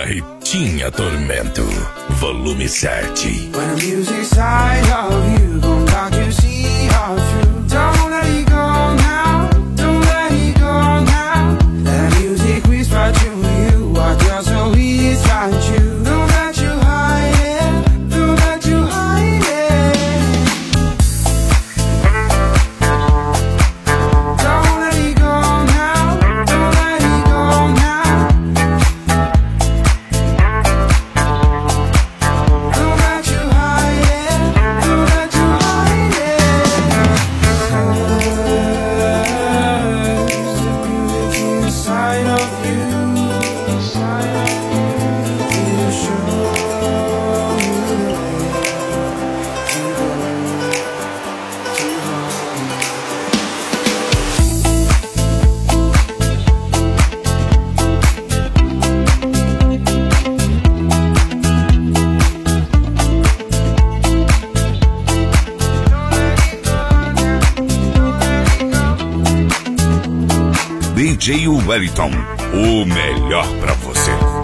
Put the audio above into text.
Caetinha Tormento, volume 7. When the music's side of you, gon' talk you see all through. Don't let it go now, don't let it go now. That music whisper to you, what you're so inside you. Don't let you hide it, don't let you hide it. Don't let it go now, don't let it go now. Don't let you hide it, don't let you hide it. There's the beauty inside of you. It'll show you the way to go, to home. DJ Wellington, o melhor pra você.